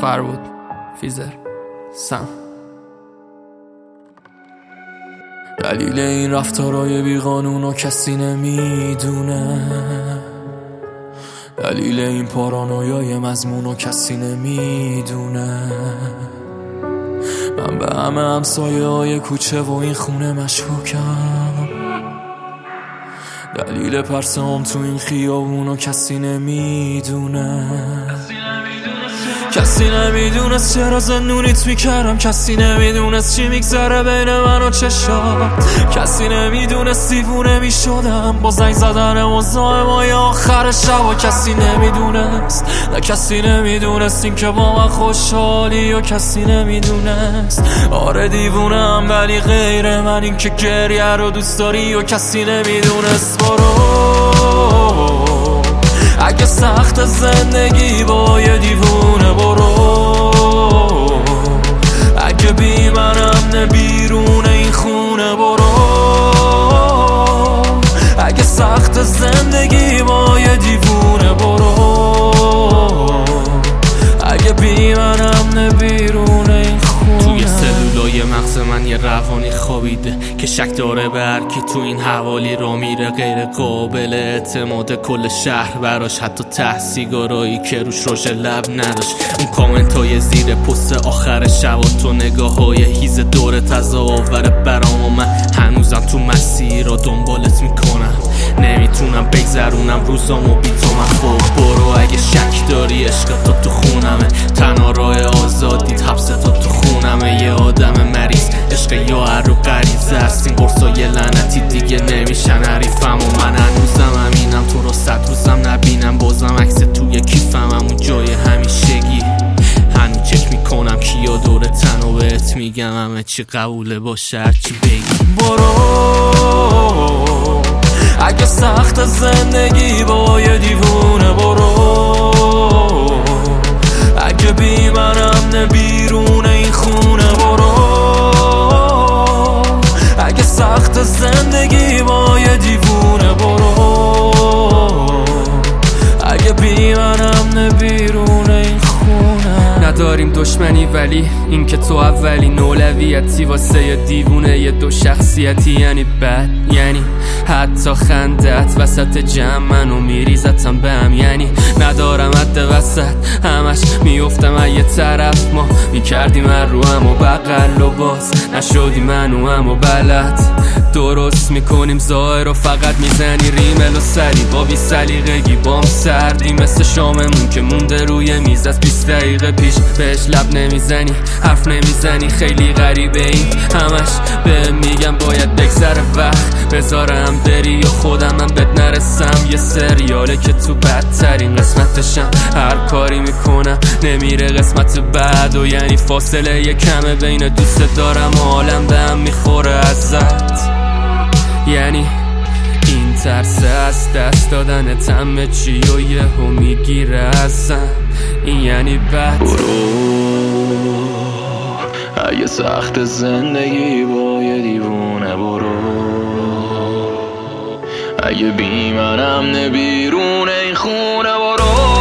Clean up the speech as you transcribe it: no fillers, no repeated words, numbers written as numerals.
فربود فیزر سم. دلیل این رفتارای بیقانونو کسی نمیدونه، دلیل این پارانویای مضمونو کسی نمیدونه. من به همه همسایه های کوچه و این خونه مشکوکم، دلیل پرسام تو این خیابونو کسی نمیدونه. کسی نمیدونست چرا زندونیت میکردم، کسی نمیدونست چی میگذره بین من و چشات، کسی نمیدونست دیوونه میشدم با زنگ زدن مزاحمای آخر شب و کسی نمیدونست، نه کسی نمیدونست این که با من خوشحالی و کسی نمیدونست. آره دیوونم ولی غیر من این که گریه رو دوست داری و کسی نمیدونست. برو اگه سخت زندگی با یه دیوونه، برو اگه بی منم نه بیرون این خونه، برو اگه سخت زندگی با یه دیوونه، برو اگه بی منم نه بیرون این خونه. توی سلولای مغز من یه روانی خوابیده که شک داره به هر کی تو این حوالی را میره، غیر قابل اعتماد کل شهر براش، حتی ته سیگارایی که روش روش لب نداشت. اون کامنت های زیر پست آخر شب و تو نگاه های هیز دور تظاهره برام و من هنوزم تو مسیر را دنبالت میکنم، نمیتونم بگذرونم روزامو بی تو. من خب برو اگه شک داری عشق تو خونمه، تنها راه آزادیت حبس تو خونمه. یه آدم مریض عشق یا هر رو غریزه است، این قرصای لعنتی دیگه نمیشن حریفم و من هنوزم همینم، تو رو 100 روزم نبینم بازم عکس توی کیفم همون جای همیشگی. هنوز چک میکنم کیا دور تن و بهت میگم همه چی قبوله باشه هرچی بگی. برو اگه سخت زندگی با یه دیوونه، برو اگه بی منم نه بیرون این خونه، برو اگه سخت زندگی با یه دیوونه، برو اگه بی منم نه بیرون این خونه. نداریم دشمنی ولی این که تو اولین اولویتی واسه دیوونه یه دو شخصیتی، یعنی بد، یعنی حتی خندت وسط جمع منو میریزتم به هم، یعنی ندارم حد وسط همش میفتم از یه طرف، ما میکردیم هر رو هم و بغل و باز نشدی منو هم و بلد درست میکنیم ظاهر و فقط میزنی ریمل و سری با بی سلیقگی بام سردی مثل شاممون که مونده روی میز از 20 دقیقه پیش، بهش لب نمیزنی حرف نمیزنی، خیلی غریبه این همش به میگم باید بگذره وقت بذارم بری یا خودم من بهت نرسم. یه سریاله که تو بدترین قسمتشم، هر کاری میکنم نمیره قسمت بعد و یعنی فاصله یه کمه بین دوست دارم و حالم به هم میخوره ازت، یعنی این ترس از دست دادن همه چی و یهو میگیره ازم، این یعنی بد. برو اگه سخت زندگی با یه دیوونه، برو اگه بی منم نه بیرون این خونه، برو